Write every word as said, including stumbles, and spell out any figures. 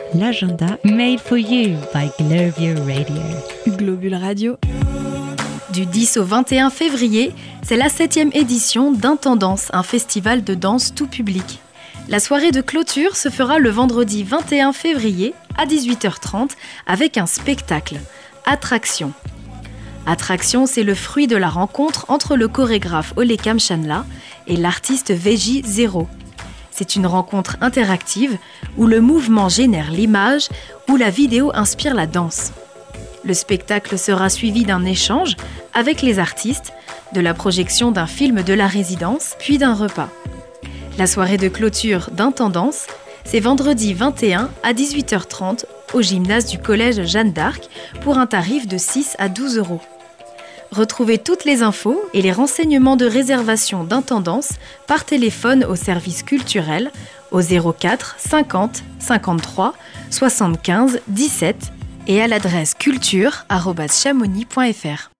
l'agenda made for you by Globule Radio. Globule Radio. Du dix au vingt et un février, c'est la septième édition d'Intendance, un festival de danse tout public. La soirée de clôture se fera le vendredi vingt et un février à dix-huit heures trente avec un spectacle, Attraction. Attraction, c'est le fruit de la rencontre entre le chorégraphe Olekam Chanla et l'artiste Veggie Zero. C'est une rencontre interactive où le mouvement génère l'image, où la vidéo inspire la danse. Le spectacle sera suivi d'un échange avec les artistes, de la projection d'un film de la résidence, puis d'un repas. La soirée de clôture d'Intendance, c'est vendredi vingt et un à dix-huit heures trente au gymnase du collège Jeanne d'Arc pour un tarif de six à douze euros. Retrouvez toutes les infos et les renseignements de réservation d'Intendance par téléphone au service culturel au zéro quatre cinquante cinquante-trois soixante-quinze dix-sept et à l'adresse culture arobase chamonix point f r.